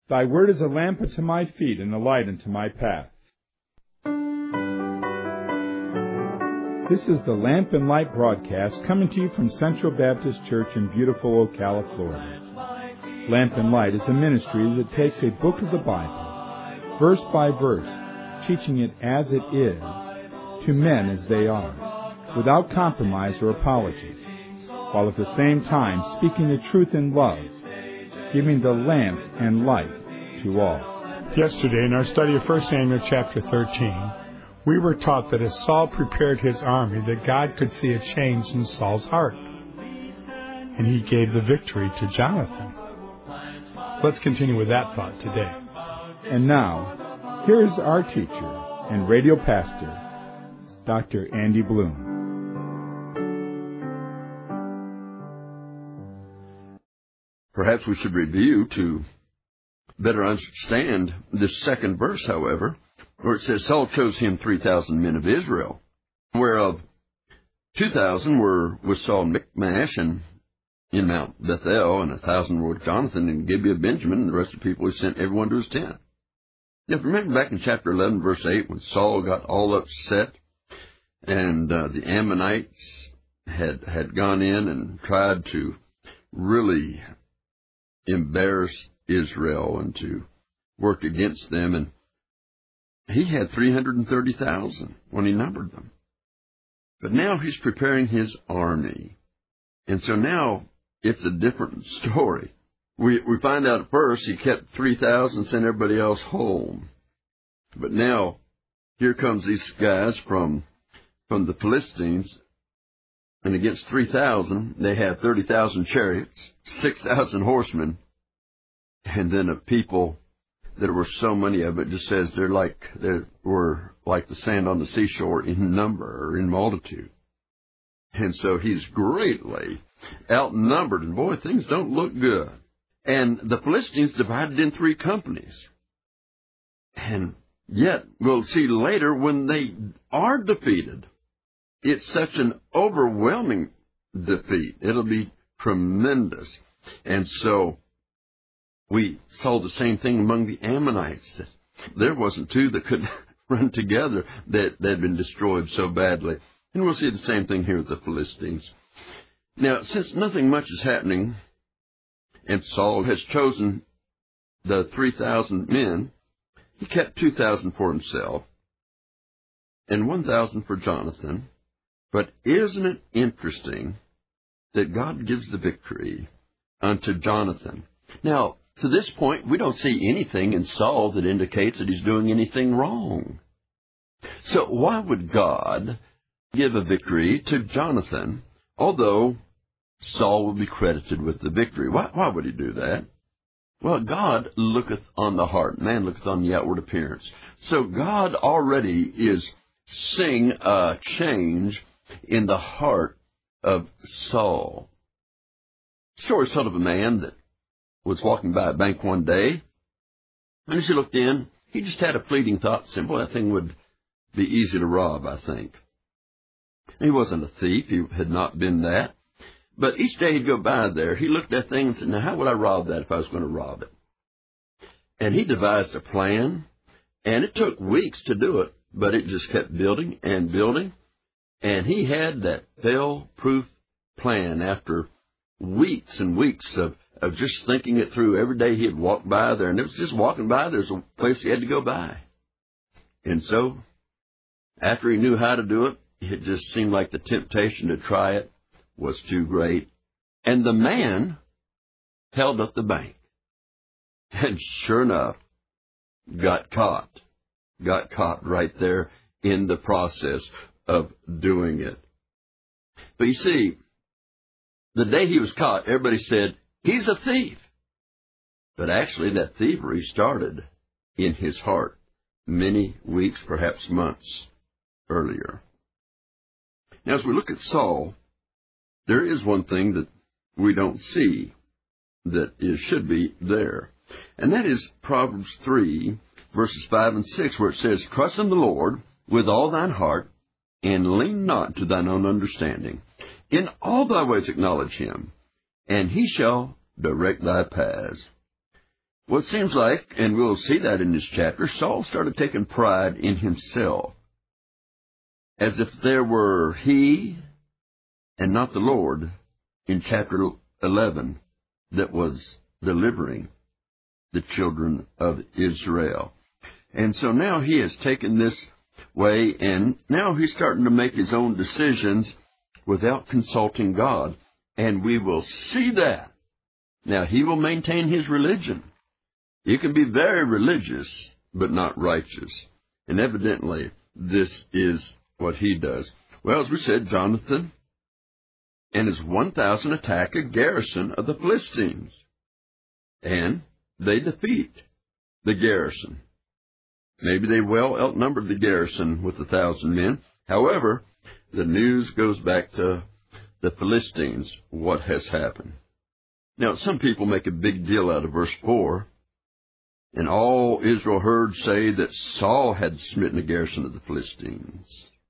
Thy word is a lamp unto my feet and a light unto my path. This is the Lamp and Light broadcast coming to you from Central Baptist Church in beautiful Ocala, Florida. Lamp and Light is a ministry that takes a book of the Bible, verse by verse, teaching it as it is, to men as they are, without compromise or apology, while at the same time speaking the truth in love, giving the lamp and light to all. Yesterday, in our study of 1 Samuel chapter 13, we were taught that as Saul prepared his army, that God could see a change in Saul's heart, and he gave the victory to Jonathan. Let's continue with that thought today. And now, here is our teacher and radio pastor, Dr. Andy Bloom. Perhaps we should review to better understand this second verse, however, where it says, Saul chose him 3,000 men of Israel, whereof 2,000 were with Saul in Michmash and in Mount Bethel, and 1,000 were with Jonathan in Gibeah of Benjamin, and the rest of the people he sent everyone to his tent. Now, if you remember back in chapter 11, verse 8, when Saul got all upset, and the Ammonites had gone in and tried to really embarrass Israel and to work against them, and he had 330,000 when he numbered them. But now he's preparing his army. And so now it's a different story. We find out at first he kept 3,000, sent everybody else home. But now here comes these guys from the Philistines, and against 3,000, they have 30,000 chariots, 6,000 horsemen, and then a people that were so many of it, just says they were like the sand on the seashore in number or in multitude. And so he's greatly outnumbered, and boy, things don't look good. And the Philistines divided in 3 companies. And yet, we'll see later, when they are defeated, it's such an overwhelming defeat. It'll be tremendous. And so we saw the same thing among the Ammonites. There wasn't 2 that could run together that they'd been destroyed so badly. And we'll see the same thing here with the Philistines. Now, since nothing much is happening, and Saul has chosen the 3,000 men, he kept 2,000 for himself and 1,000 for Jonathan. But isn't it interesting that God gives the victory unto Jonathan? Now, to this point, we don't see anything in Saul that indicates that he's doing anything wrong. So why would God give a victory to Jonathan, although Saul will be credited with the victory? Why would he do that? Well, God looketh on the heart. Man looketh on the outward appearance. So God already is seeing a change in the heart of Saul. The story's told of a man that was walking by a bank one day, and as he looked in, he just had a fleeting thought, simple, that thing would be easy to rob, I think. He wasn't a thief, he had not been that, but each day he'd go by there, he looked at that thing and said, now how would I rob that if I was going to rob it? And he devised a plan, and it took weeks to do it, but it just kept building and building, and he had that fail-proof plan after weeks and weeks of just thinking it through. Every day he'd walk by there, and it was just walking by, there's a place he had to go by. And so, after he knew how to do it, it just seemed like the temptation to try it was too great. And the man held up the bank. And sure enough, got caught right there in the process of doing it. But you see, the day he was caught, everybody said, he's a thief. But actually, that thievery started in his heart many weeks, perhaps months earlier. Now, as we look at Saul, there is one thing that we don't see that should be there. And that is Proverbs 3, verses 5 and 6, where it says, trust in the Lord with all thine heart, and lean not to thine own understanding. In all thy ways acknowledge him, and he shall direct thy paths. Well, it seems like, and we'll see that in this chapter, Saul started taking pride in himself, as if there were he and not the Lord in chapter 11 that was delivering the children of Israel. And so now he has taken this way, and now he's starting to make his own decisions without consulting God. And we will see that. Now, he will maintain his religion. You can be very religious, but not righteous. And evidently, this is what he does. Well, as we said, Jonathan and his 1,000 attack a garrison of the Philistines. And they defeat the garrison. Maybe they well outnumbered the garrison with 1,000 men. However, the news goes back to the Philistines, what has happened. Now, some people make a big deal out of verse 4. And all Israel heard say that Saul had smitten the garrison of the Philistines,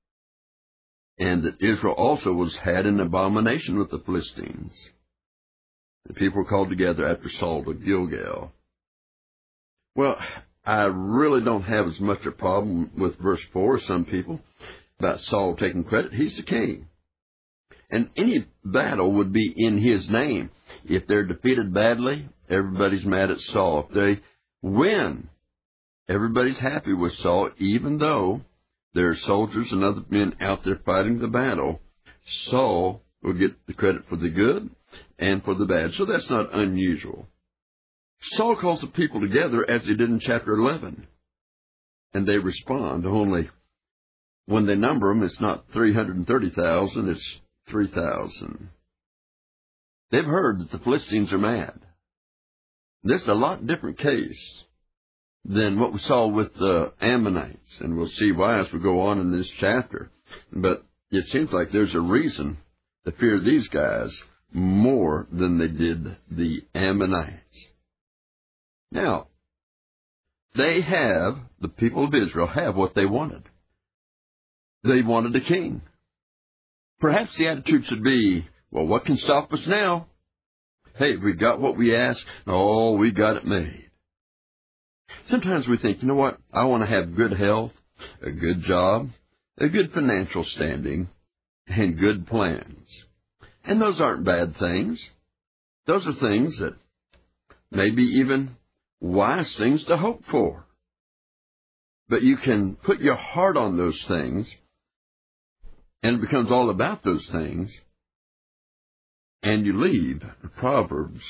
and that Israel also had an abomination with the Philistines. The people were called together after Saul to Gilgal. Well, I really don't have as much a problem with verse 4 as some people about Saul taking credit. He's the king. And any battle would be in his name. If they're defeated badly, everybody's mad at Saul. If they win, everybody's happy with Saul, even though there are soldiers and other men out there fighting the battle. Saul will get the credit for the good and for the bad. So that's not unusual. Saul calls the people together as he did in chapter 11. And they respond, only when they number them, it's not 330,000, it's 3,000. They've heard that the Philistines are mad. This is a lot different case than what we saw with the Ammonites, and we'll see why as we go on in this chapter. But it seems like there's a reason to fear these guys more than they did the Ammonites. Now, the people of Israel have what they wanted. They wanted a king. Perhaps the attitude should be, well, what can stop us now? Hey, we got what we asked. Oh, we got it made. Sometimes we think, you know what? I want to have good health, a good job, a good financial standing, and good plans. And those aren't bad things. Those are things that maybe even wise things to hope for. But you can put your heart on those things, and it becomes all about those things, and you leave Proverbs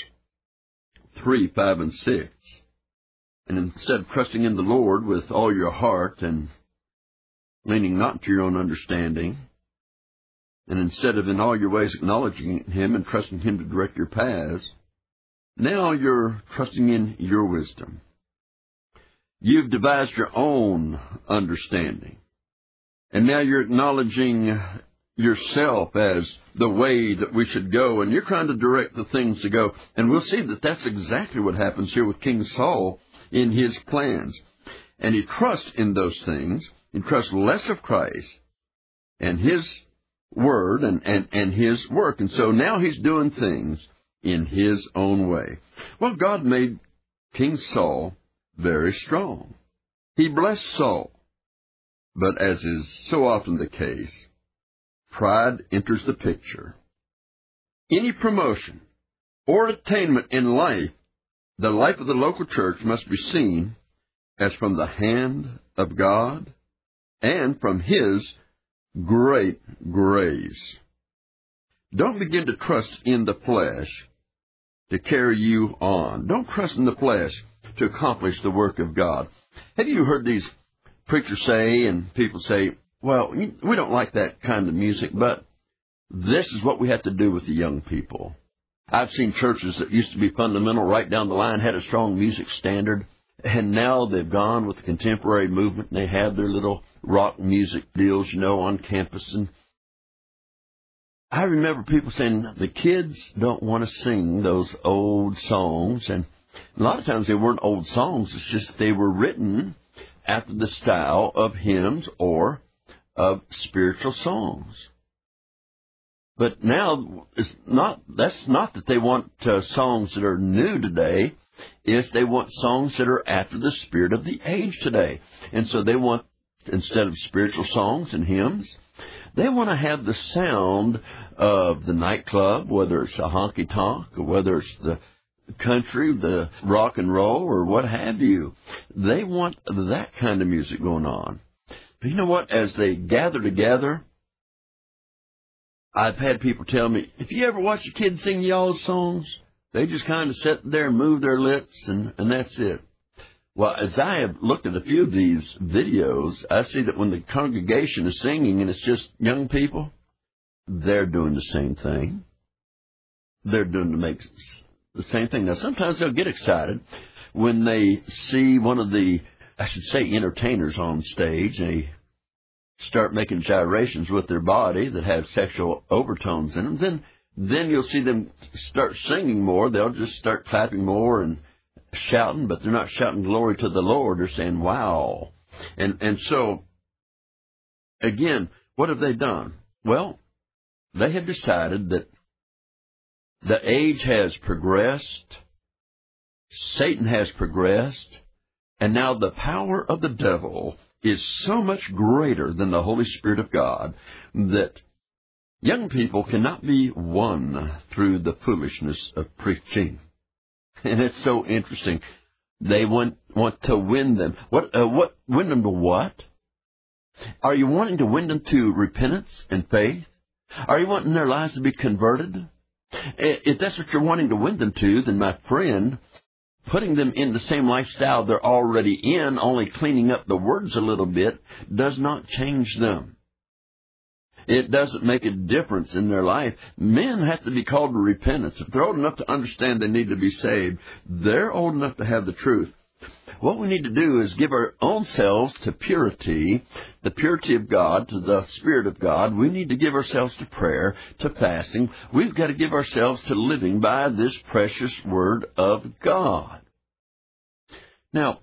3, 5, and 6. And instead of trusting in the Lord with all your heart and leaning not to your own understanding, and instead of in all your ways acknowledging Him and trusting Him to direct your paths, now you're trusting in your wisdom. You've devised your own understanding. And now you're acknowledging yourself as the way that we should go, and you're trying to direct the things to go. And we'll see that that's exactly what happens here with King Saul in his plans. And he trusts in those things. He trusts less of Christ and His Word and His work. And so now he's doing things in his own way. Well, God made King Saul very strong. He blessed Saul. But as is so often the case, pride enters the picture. Any promotion or attainment in life, the life of the local church must be seen as from the hand of God and from His great grace. Don't begin to trust in the flesh to carry you on. Don't trust in the flesh to accomplish the work of God. Have you heard these preachers say, and people say, well, we don't like that kind of music, but this is what we have to do with the young people. I've seen churches that used to be fundamental right down the line, had a strong music standard, and now they've gone with the contemporary movement, and they have their little rock music deals, on campus. And I remember people saying the kids don't want to sing those old songs, and a lot of times they weren't old songs, it's just they were written after the style of hymns or of spiritual songs. But now that's not that they want songs that are new today. is they want songs that are after the spirit of the age today. And so they want, instead of spiritual songs and hymns, they want to have the sound of the nightclub, whether it's a honky-tonk or whether it's the country, the rock and roll, or what have you. They want that kind of music going on. But you know what? As they gather together, I've had people tell me, if you ever watch the kids sing y'all's songs, they just kind of sit there and move their lips, and that's it. Well, as I have looked at a few of these videos, I see that when the congregation is singing and it's just young people, they're doing the same thing. They're doing the same thing. Now, sometimes they'll get excited when they see one of the, I should say, entertainers on stage, and they start making gyrations with their body that have sexual overtones in them. Then you'll see them start singing more. They'll just start clapping more and shouting, but they're not shouting glory to the Lord. They're saying, wow. And so, again, what have they done? Well, they have decided that the age has progressed, Satan has progressed, and now the power of the devil is so much greater than the Holy Spirit of God that young people cannot be won through the foolishness of preaching. And it's so interesting. They want to win them. Win them to what? Are you wanting to win them to repentance and faith? Are you wanting their lives to be converted? If that's what you're wanting to win them to, then my friend, putting them in the same lifestyle they're already in, only cleaning up the words a little bit, does not change them. It doesn't make a difference in their life. Men have to be called to repentance. If they're old enough to understand they need to be saved, they're old enough to have the truth. What we need to do is give our own selves to purity, the purity of God, to the Spirit of God. We need to give ourselves to prayer, to fasting. We've got to give ourselves to living by this precious Word of God. Now,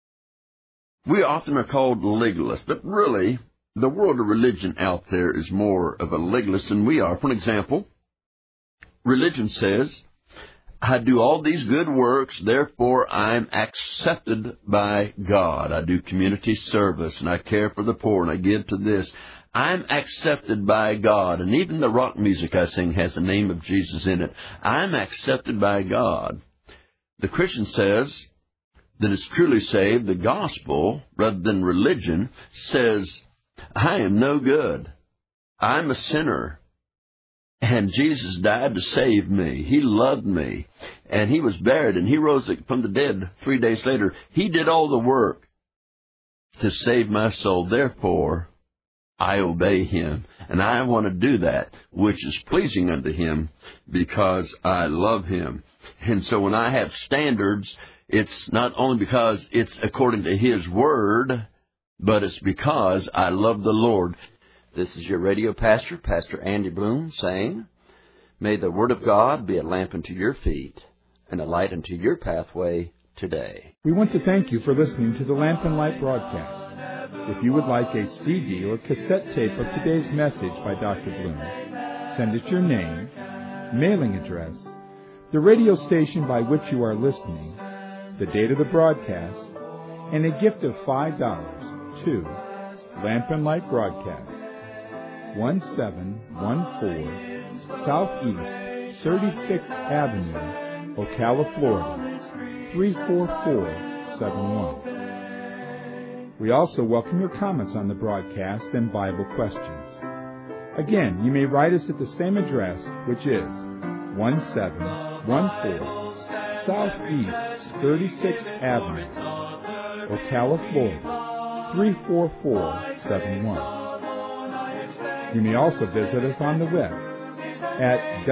we often are called legalists, but really, the world of religion out there is more of a legalist than we are. For example, religion says, I do all these good works, therefore I'm accepted by God. I do community service, and I care for the poor, and I give to this. I'm accepted by God. And even the rock music I sing has the name of Jesus in it. I'm accepted by God. The Christian says that is truly saved. The gospel, rather than religion, says, I am no good. I'm a sinner. And Jesus died to save me. He loved me. And He was buried, and He rose from the dead 3 days later. He did all the work to save my soul. Therefore, I obey Him. And I want to do that which is pleasing unto Him because I love Him. And so when I have standards, it's not only because it's according to His Word, but it's because I love the Lord. This is your radio pastor, Pastor Andy Bloom, saying, may the Word of God be a lamp unto your feet and a light unto your pathway today. We want to thank you for listening to the Lamp and Light broadcast. If you would like a CD or cassette tape of today's message by Dr. Bloom, send us your name, mailing address, the radio station by which you are listening, the date of the broadcast, and a gift of $5 to Lamp and Light Broadcast, 1714 Southeast 36th Avenue, Ocala, Florida, 34471. We also welcome your comments on the broadcast and Bible questions. Again, you may write us at the same address, which is 1714 Southeast 36th Avenue, Ocala, Florida, 34471. You may also visit us on the web at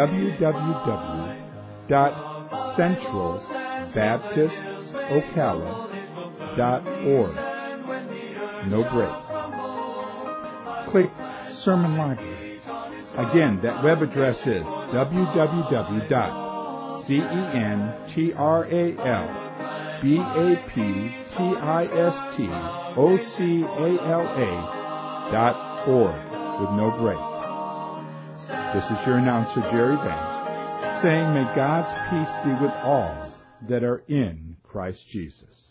www.centralbaptistocala.org. No breaks. Click Sermon Library. Again, that web address is www.centralbaptistocala.org with no break. This is your announcer, Jerry Banks, saying, may God's peace be with all that are in Christ Jesus.